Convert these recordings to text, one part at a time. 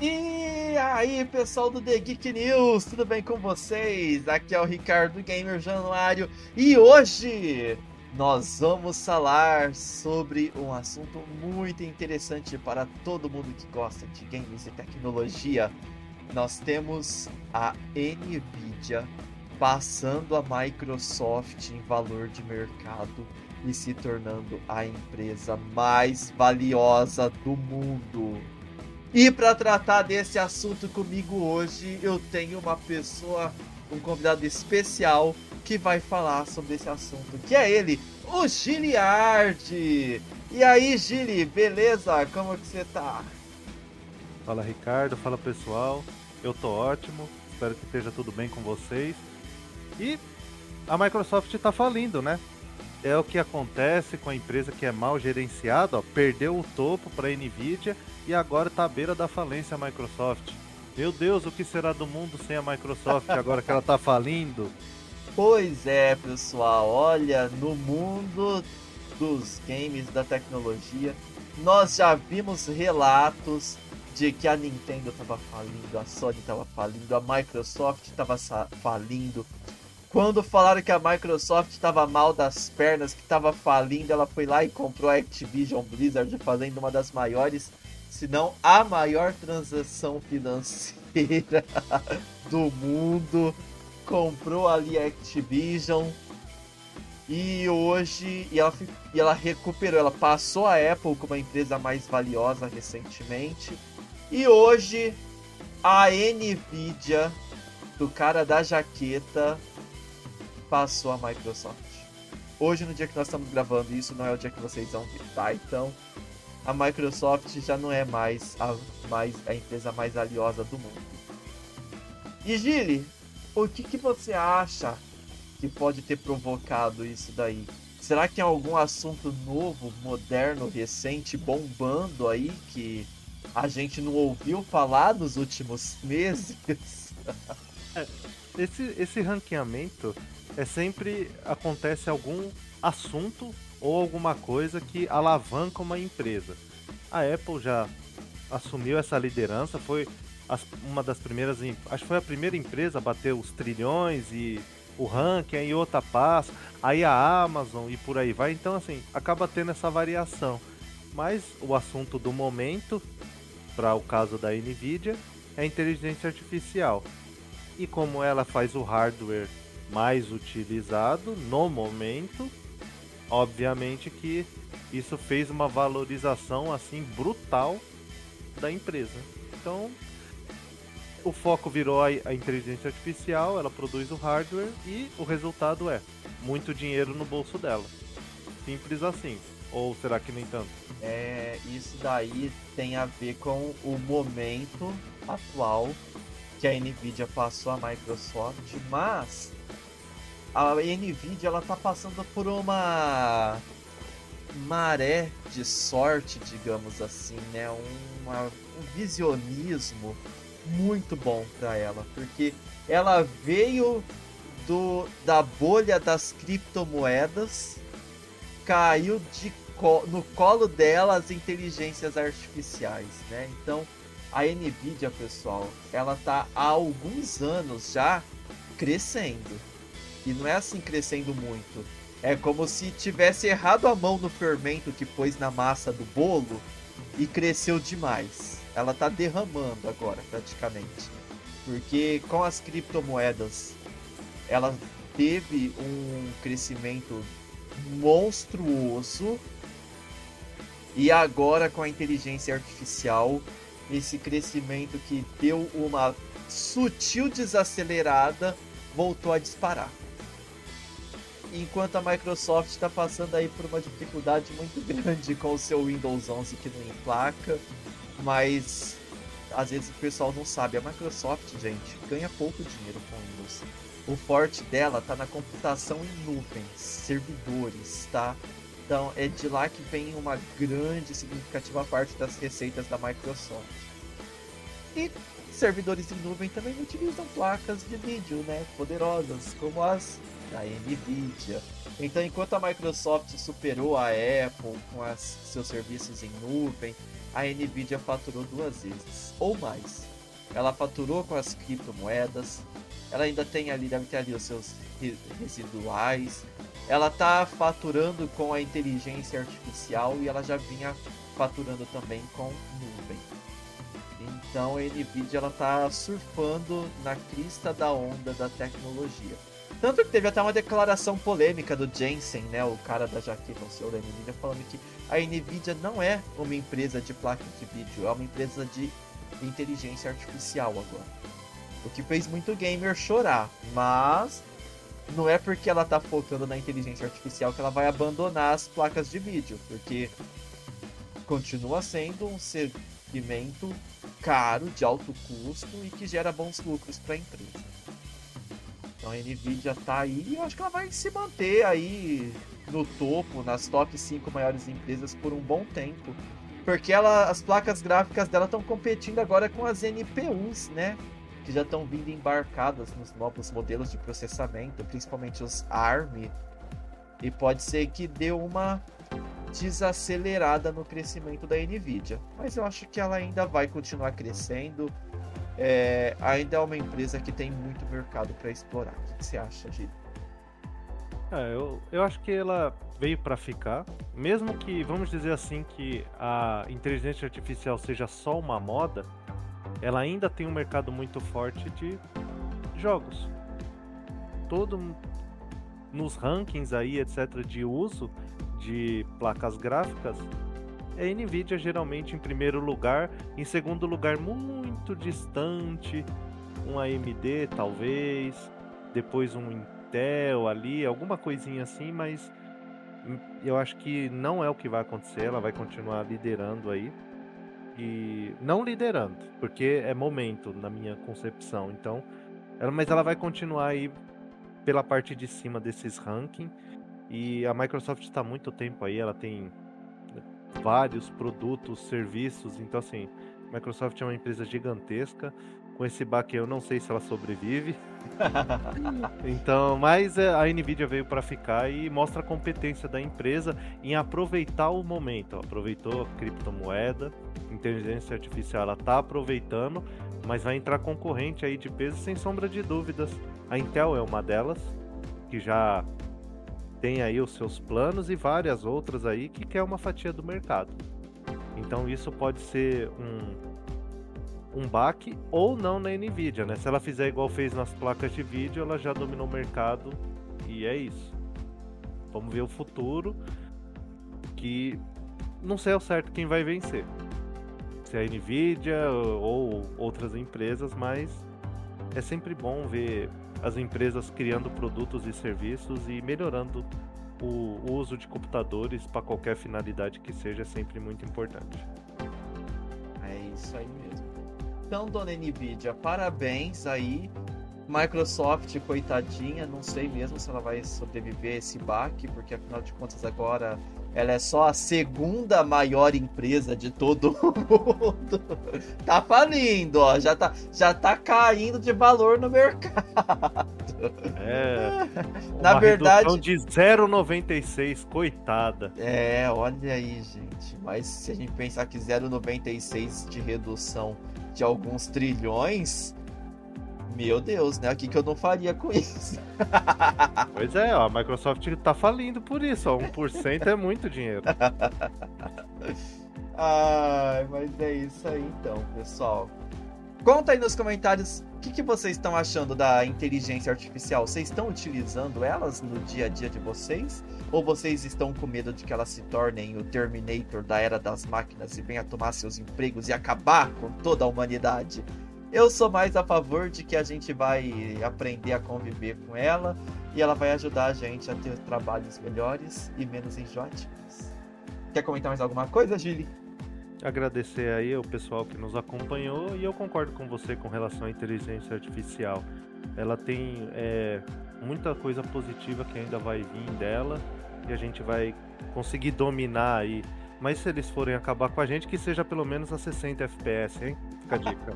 E aí, pessoal do The Geek News, tudo bem com vocês? Aqui é o Ricardo Gamer Januário e hoje nós vamos falar sobre um assunto muito interessante para todo mundo que gosta de games e tecnologia. Nós temos a Nvidia passando a Microsoft em valor de mercado e se tornando a empresa mais valiosa do mundo. E para tratar desse assunto comigo hoje, eu tenho uma pessoa, um convidado especial que vai falar sobre esse assunto, que é ele, o Giliard. E aí, Gili, beleza? Como que você tá? Fala Ricardo, fala pessoal, eu tô ótimo, espero que esteja tudo bem com vocês. E a Microsoft tá falindo, né? É o que acontece com a empresa que é mal gerenciada, ó, perdeu o topo para a Nvidia e agora tá à beira da falência a Microsoft. Meu Deus, o que será do mundo sem a Microsoft agora que ela tá falindo? Pois é, pessoal, olha, no mundo dos games, da tecnologia, nós já vimos relatos de que a Nintendo estava falindo, a Sony estava falindo, a Microsoft estava falindo. Quando falaram que a Microsoft estava mal das pernas, que estava falindo, ela foi lá e comprou a Activision Blizzard, fazendo uma das maiores, se não a maior transação financeira do mundo. Comprou ali a Activision e hoje ela recuperou, ela passou a Apple como a empresa mais valiosa recentemente. E hoje a Nvidia, do cara da jaqueta, passou a Microsoft. Hoje, no dia que nós estamos gravando isso, não é o dia que vocês vão ver, tá? Então, a Microsoft já não é mais a empresa mais valiosa do mundo. E Gili, o que você acha que pode ter provocado isso daí? Será que é algum assunto novo, moderno, recente, bombando aí que a gente não ouviu falar nos últimos meses? Esse ranqueamento sempre acontece algum assunto ou alguma coisa que alavanca uma empresa. A Apple já assumiu essa liderança, foi uma das primeiras, acho que foi a primeira empresa a bater os trilhões e o ranking, aí outra passa, aí a Amazon e por aí vai. Então assim, acaba tendo essa variação. Mas o assunto do momento, para o caso da Nvidia, é a inteligência artificial. E como ela faz o hardware mais utilizado no momento, obviamente que isso fez uma valorização assim brutal da empresa. Então, o foco virou a inteligência artificial, ela produz o hardware e o resultado é muito dinheiro no bolso dela. Simples assim. Ou será que nem tanto? Isso daí tem a ver com o momento atual que a Nvidia passou a Microsoft, mas a Nvidia ela tá passando por uma maré de sorte, digamos assim, né? Um visionismo muito bom para ela, porque ela veio da bolha das criptomoedas, caiu no colo dela as inteligências artificiais, né? Então a Nvidia, pessoal, ela tá há alguns anos já crescendo. E não é assim crescendo muito. É como se tivesse errado a mão no fermento que pôs na massa do bolo e cresceu demais. Ela tá derramando agora, praticamente. Porque com as criptomoedas, ela teve um crescimento monstruoso. E agora com a inteligência artificial, esse crescimento que deu uma sutil desacelerada, voltou a disparar. Enquanto a Microsoft está passando aí por uma dificuldade muito grande com o seu Windows 11 que não emplaca, mas às vezes o pessoal não sabe, a Microsoft, gente, ganha pouco dinheiro com Windows. O forte dela tá na computação em nuvens, servidores, tá? Então é de lá que vem uma grande e significativa parte das receitas da Microsoft. E servidores em nuvem também utilizam placas de vídeo, né, poderosas, como as da Nvidia. Então, enquanto a Microsoft superou a Apple com seus serviços em nuvem, a Nvidia faturou 2 vezes, ou mais. Ela faturou com as criptomoedas, ela ainda tem ali, deve ter ali os seus residuais, ela está faturando com a inteligência artificial e ela já vinha faturando também com nuvem. Então a Nvidia ela tá surfando na crista da onda da tecnologia. Tanto que teve até uma declaração polêmica do Jensen, né, o cara da jaqueta, o senhor da Nvidia, falando que a Nvidia não é uma empresa de placa de vídeo, é uma empresa de inteligência artificial agora. O que fez muito gamer chorar, mas não é porque ela tá focando na inteligência artificial que ela vai abandonar as placas de vídeo, porque continua sendo um segmento caro, de alto custo e que gera bons lucros para a empresa. Então a Nvidia tá aí e eu acho que ela vai se manter aí no topo, nas top 5 maiores empresas por um bom tempo. Porque as placas gráficas dela estão competindo agora com as NPUs, né? Que já estão vindo embarcadas nos novos modelos de processamento, principalmente os ARM. E pode ser que dê uma desacelerada no crescimento da Nvidia. Mas eu acho que ela ainda vai continuar crescendo. Ainda é uma empresa que tem muito mercado para explorar. O que você acha, Gil? Eu acho que ela veio para ficar, mesmo que, vamos dizer assim, que a inteligência artificial seja só uma moda, ela ainda tem um mercado muito forte de jogos. Todo nos rankings aí, etc, de uso de placas gráficas, é a Nvidia geralmente em primeiro lugar, em segundo lugar muito distante, um AMD talvez, depois um Intel ali, alguma coisinha assim, mas eu acho que não é o que vai acontecer, ela vai continuar liderando aí. E não liderando, porque é momento na minha concepção, então, mas ela vai continuar aí pela parte de cima desses rankings. E a Microsoft está há muito tempo aí, ela tem vários produtos, serviços, então assim, a Microsoft é uma empresa gigantesca. Com esse baque eu não sei se ela sobrevive. Então, mas a Nvidia veio para ficar e mostra a competência da empresa em aproveitar o momento. Aproveitou a criptomoeda, inteligência artificial, ela tá aproveitando, mas vai entrar concorrente aí de peso sem sombra de dúvidas. A Intel é uma delas, que já tem aí os seus planos, e várias outras aí que quer uma fatia do mercado. Então isso pode ser um baque ou não na Nvidia, né? Se ela fizer igual fez nas placas de vídeo, ela já dominou o mercado e é isso. Vamos ver o futuro, que não sei ao certo quem vai vencer. Se é a Nvidia ou outras empresas, mas é sempre bom ver as empresas criando produtos e serviços e melhorando o uso de computadores para qualquer finalidade que seja, é sempre muito importante. É isso aí mesmo. Então, dona Nvidia, parabéns aí. Microsoft, coitadinha, não sei mesmo se ela vai sobreviver a esse baque, porque afinal de contas agora ela é só a segunda maior empresa de todo mundo. Tá falindo, ó, já tá caindo de valor no mercado. Na verdade, redução de 0,96, coitada. Olha aí, gente. Mas se a gente pensar que 0,96 de redução de alguns trilhões, meu Deus, né? O que eu não faria com isso? Pois é, ó, a Microsoft tá falindo por isso, ó, 1% é muito dinheiro. Mas é isso aí então, pessoal. Conta aí nos comentários o que vocês estão achando da inteligência artificial. Vocês estão utilizando elas no dia a dia de vocês? Ou vocês estão com medo de que elas se tornem o Terminator da era das máquinas e venha tomar seus empregos e acabar com toda a humanidade? Eu sou mais a favor de que a gente vai aprender a conviver com ela e ela vai ajudar a gente a ter trabalhos melhores e menos enjoativos. Quer comentar mais alguma coisa, Gili? Agradecer aí ao pessoal que nos acompanhou, e eu concordo com você com relação à inteligência artificial. Ela tem muita coisa positiva que ainda vai vir dela e a gente vai conseguir dominar aí. Mas se eles forem acabar com a gente, que seja pelo menos a 60 FPS, hein? Fica a dica.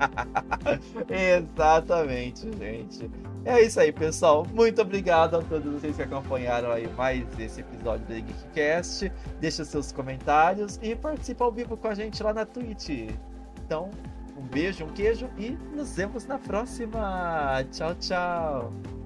Exatamente, gente. É isso aí, pessoal. Muito obrigado a todos vocês que acompanharam aí mais esse episódio do Geekcast. Deixa seus comentários e participa ao vivo com a gente lá na Twitch. Então, um beijo, um queijo e nos vemos na próxima. Tchau, tchau.